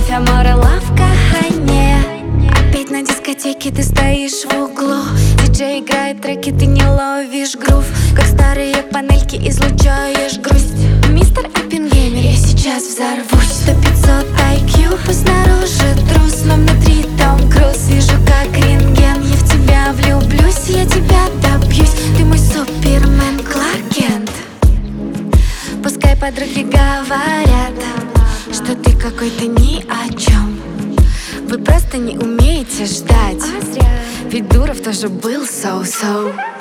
море, лавка, хане. Опять на дискотеке ты стоишь в углу. Диджей играет треки, ты не ловишь грув. Как старые панельки излучаешь грусть. Мистер Оппенгеймер, я сейчас взорвусь. 100-500 IQ, пусть снаружи трус, но внутри Том Круз. Вижу, как рентген, я в тебя влюблюсь. Я тебя добьюсь, ты мой Супермен Кларк Кент. Пускай подруги говорят, что ты какой-то ни о чем. Вы просто не умеете ждать, ведь Дуров тоже был so-so.